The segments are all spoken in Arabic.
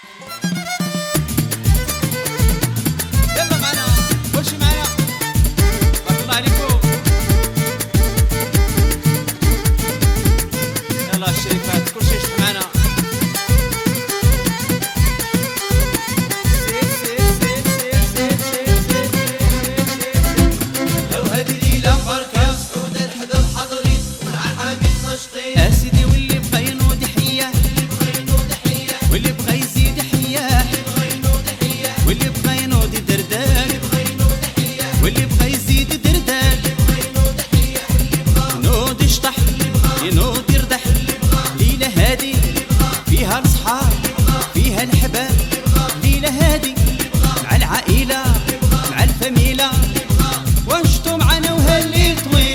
يلا معنا كلشي معنا، بارك الله عليكم. يلا الشريفات كلشي يشوف معنا. اسيدي واللي بغى ينوض حياه، واللي بغى يزيد حياه، واللي بغى ينوض يدردال، واللي بغى يزيد يدردال، ينوض يشطح ينوض يردح. ليلة هادي فيها الصحاب فيها الحباب، ليلة هادي مع العائلة مع الفاميلة، وانشطوا معنا وهالليل طويل.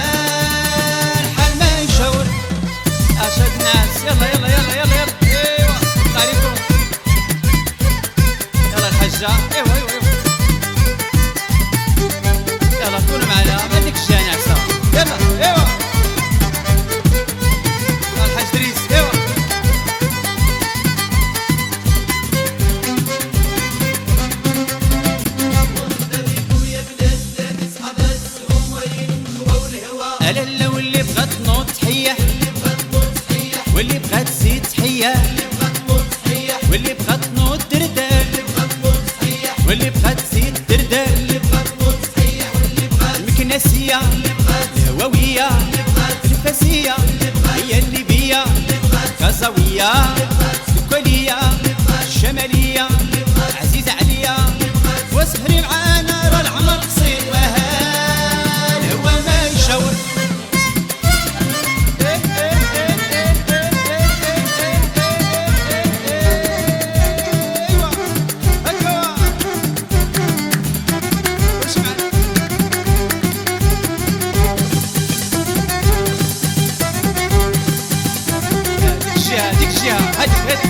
يلا يلا يلا يلا يلا ايوا الله عليكم. يلا الحجة ايوا ايوا ايوا يلا كونوا معنا ما ديك الجاني عسى. يلا ايوا الحاج دريس ايوا. الا واللي بغات تنوض تحية، واللي بغات تزيد تحية، واللي بغات تنوض دردال، واللي بغات تزيد دردال. المكناسية الهواوية الفاسية هي الليبية كازاوية الكولية الشمالية عزيزة عليا، واسهري معانا راه العمر قصير وهال هو ما يشاور. ديك الجهة هادي هادي